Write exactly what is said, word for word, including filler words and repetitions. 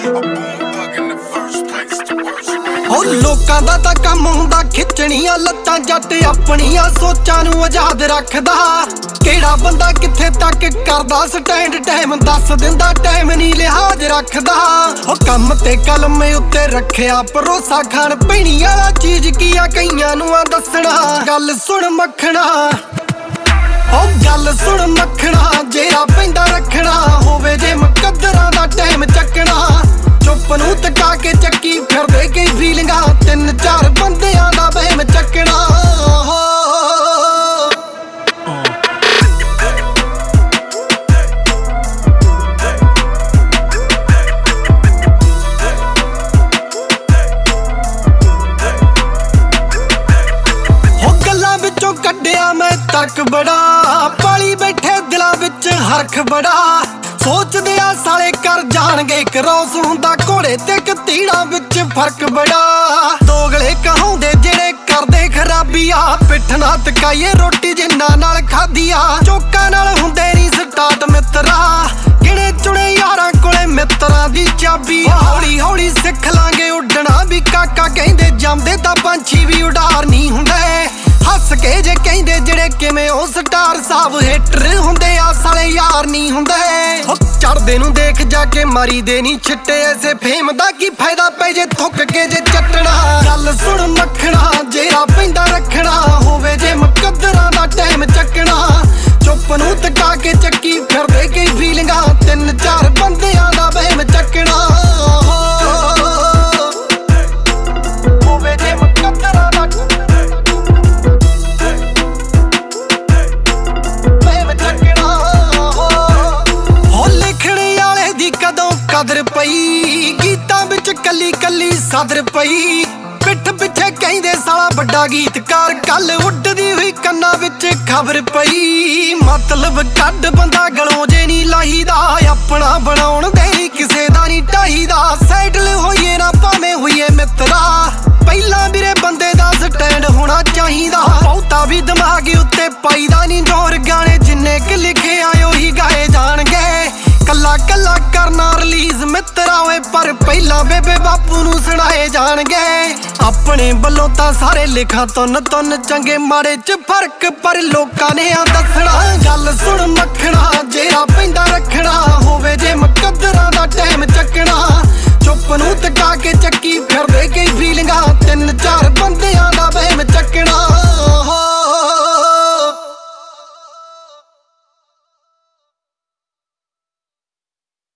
ਉਹ ਲੋਕਾਂ ਦਾ ਤਾਂ ਕੰਮ ਹੁੰਦਾ ਖਿੱਚਣੀਆਂ ਲੱਤਾਂ, ਜੱਟ ਆਪਣੀਆਂ ਸੋਚਾਂ ਨੂੰ ਆਜ਼ਾਦ ਰੱਖਦਾ। ਕਿਹੜਾ ਬੰਦਾ ਕਿੱਥੇ ਤੱਕ ਕਰਦਾ ਸਟੈਂਡ, ਟਾਈਮ ਦੱਸ ਦਿੰਦਾ, ਟਾਈਮ ਨਹੀਂ ਲਿਹਾਜ਼ ਰੱਖਦਾ। ਉਹ ਕੰਮ ਤੇ ਕਲਮ ਉੱਤੇ ਰੱਖਿਆ ਭਰੋਸਾ, ਖਾਣ ਪੀਣੀ ਵਾਲਾ ਚੀਜ਼ ਕੀ ਆ ਕਈਆਂ ਨੂੰ ਆ ਦੱਸਣਾ। ਗੱਲ ਸੁਣ ਮੱਖਣਾ, ਉਹ ਗੱਲ ਸੁਣ ਮੱਖਣਾ, ਜਿਹੜਾ ਪੈਂਦਾ ਰੱਖਣਾ ਹੋਵੇ ਜੇ ਮੁਕੱਦਰਾਂ ਦਾ ਟਾਈਮ ਚੱਕਣਾ। ਚੁੱਪ ਨੂੰ ਤਕਾ ਕੇ ਚੱਕੀ ਫਿਰਦੇ ਕਈ ਫੀਲਿੰਗਾਂ, ਤਿੰਨ ਚਾਰ ਬੰਦਿਆਂ ਦਾ ਵਹਿਮ ਚੱਕਣਾ। ਹੋ ਗੱਲਾਂ ਵਿੱਚੋਂ ਕੱਢਿਆ ਮੈਂ ਤਰਕ ਬੜਾ, ਪਾਲੀ ਬੈਠੇ ਦਿਲਾਂ ਵਿੱਚ ਹਰਖ ਬੜਾ। ਸੋਚਦੇ ਆ ਸਾਲੇ ਕਰ ਜਾਣਗੇ ਕਰੋਸ, ਹੁੰਦਾ ਘੋੜੇ ਤੇ ਕਤੀੜਾਂ ਵਿੱਚ ਫਰਕ ਬੜਾ। ਦੋਗਲੇ ਕਹਾਉਂਦੇ ਜਿਹੜੇ ਕਰਦੇ ਖਰਾਬੀਆਂ, ਪਿੱਠ ਨਾ ਤਕਾਈਏ ਰੋਟੀ ਜਿੰਨਾ ਨਾਲ ਖਾਧੀਆ। ਚੋਕਾਂ ਨਾਲ ਹੁੰਦੇ ਨਹੀਂ ਸਟਾਰਟ ਮਿੱਤਰਾ, ਗਿਣੇ ਚੁਣੇ ਯਾਰਾਂ ਕੋਲੇ ਮਿੱਤਰਾਂ ਦੀ ਚਾਬੀ। ਹੌਲੀ ਹੌਲੀ ਸਿੱਖ ਲਾਂਗੇ ਉੱਡਣਾ ਵੀ ਕਾਕਾ, ਕਹਿੰਦੇ ਜੰਮਦੇ ਤਾਂ ਪੰਛੀ ਵੀ ਉਡਾਰ ਨਹੀਂ ਹੁੰਦੇ। ਹੱਸ ਕੇ ਜੇ ਕਹਿੰਦੇ ਜਿਹੜੇ ਕਿਵੇਂ ਉਹ ਸਟਾਰ ਸਾਹਿਬ, ਹੇਟਰ ਹੁੰਦੇ ਆ ਸਾਲੇ ਯਾਰ ਨਹੀਂ ਹੁੰਦੇ। ਚੜਦੇ ਨੂੰ ਦੇਖ ਜਾ ਕੇ ਮਾਰੀ ਦੇ ਨਹੀਂ ਛਿੱਟੇ, ਐਸੇ ਫੇਮ ਦਾ ਕੀ ਫਾਇਦਾ ਪੈ ਜੇ ਥੁੱਕ ਕੇ ਜੇ ਚੱਟਣਾ। ਗੱਲ ਸੁਣ ਮੱਖਣਾ, ਜਿਹੜਾ ਪੈਂਦਾ ਰੱਖਣਾ ਹੋਵੇ ਜੇ ਮੁਕੱਦਰਾਂ ਦਾ ਟਾਈਮ ਚੱਕਣਾ। ਚੁੱਪ ਨੂੰ ਤਕਾ ਕੇ ਚੱਕੀ ਫਿਰਦੇ ਕਈ ਫੀਲਿੰਗਾਂ, ਤਿੰਨ ਚਾਰ ਬੰਦਿਆਂ ਦਾ ਵਹਿਮ ਚੱਕਣਾ। ਹੋਵੇ ਜੇ ਮੁਕੱਦਰਾਂ ਦਾ ਕਦਰ ਪਈ ਗੀਤਾਂ ਵਿੱਚ ਕੱਲੀ ਕੱਲੀ ਸਦਰ ਪਈ। ਪਿੱਠ ਪਿੱਛੇ ਕਹਿੰਦੇ ਸਾਲਾ ਵੱਡਾ ਗੀਤਕਾਰ, ਕੱਲ ਉੱਡਦੀ ਹੋਈ ਕੰਨਾਂ ਵਿੱਚ ਖਬਰ ਪਈ। ਮਤਲਬ ਕੱਢ ਬੰਦਾ ਗਲੋਂ ਜੇ ਨਹੀਂ ਲਾਹੀਦਾ, ਆਪਣਾ ਬਣਾਉਣ ਦੇ ਕਿਸੇ ਦਾ ਨਹੀਂ ਢਾਹੀਦਾ। ਸੈਟਲ ਹੋਈਏ ਨਾ ਭਾਵੇਂ ਹੋਈਏ ਮਿੱਤਰਾ, ਪਹਿਲਾਂ ਵੀਰੇ ਬੰਦੇ ਦਾ ਸਟੈਂਡ ਹੋਣਾ ਚਾਹੀਦਾ। ਬਹੁਤਾ ਵੀ ਦਿਮਾਗ ਉੱਤੇ ਪਾਈਦਾ ਨਹੀਂ ਜ਼ੋਰ, ਗਾਣੇ ਜਿੰਨੇ ਕਿ ਲਿਖੇ ਆਏ ਉਹੀ ਗਾਏ ਜਾਣਗੇ। ਕੱਲਾ ਕੱਲਾ ਕਰਨਾ ਰਿਲੀਜ਼ ਮਿੱਤਰਾ ਓਏ, ਪਰ ਪਹਿਲਾਂ ਬੇਬੇ ਬਾਪੂ ਨੂੰ ਸੁਣਾਏ ਜਾਣਗੇ। ਆਪਣੇ ਵੱਲੋਂ ਤਾਂ ਸਾਰੇ ਲਿਖਾਂ ਤੁੰਨ ਤੁੰਨ, ਚੰਗੇ ਮਾੜੇ ਚ ਫਰਕ ਪਰ ਲੋਕਾਂ ਨੇ ਆ ਦੱਸਣਾ। ਗੱਲ ਸੁਣ ਮੱਖਣਾ, ਜਿਹੜਾ ਪੈਂਦਾ ਰੱਖਣਾ ਹੋਵੇ ਜੇ ਮੁਕੱਦਰਾਂ ਦਾ ਟਾਈਮ ਚੱਕਣਾ। ਚੁੱਪ ਨੂੰ ਤਕਾ ਕੇ ਚੱਕੀ ਫਿਰਦੇ ਕਈ ਫੀਲਿੰਗਾਂ, ਤਿੰਨ ਚਾਰ ਬੰਦਿਆਂ ਦਾ ਵਹਿਮ ਚੱਕਣਾ।